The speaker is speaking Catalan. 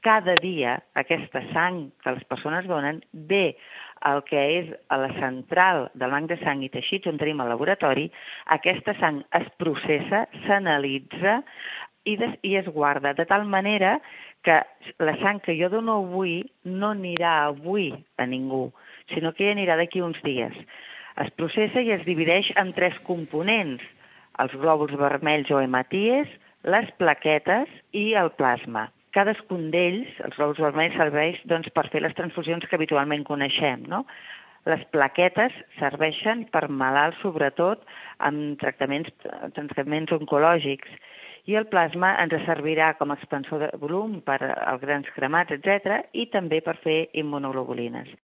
cada dia aquesta sang que les persones donen ve el que és a la central del banc de sang i teixits on tenim el laboratori, aquesta sang es processa, s'analitza i es guarda, de tal manera que la sang que jo dono avui no anirà avui a ningú, sinó que anirà d'aquí uns dies. Es processa i es divideix en 3 components, els glòbuls vermells o hematies, les plaquetes i el plasma. Cadascun d'ells, els glòbuls vermells, serveix per fer les transfusions que habitualment coneixem, no? Les plaquetes serveixen per malalts, sobretot, amb tractaments oncològics. I el plasma ens servirà com a expansor de volum per als grans cremats, etc., i també per fer immunoglobulines.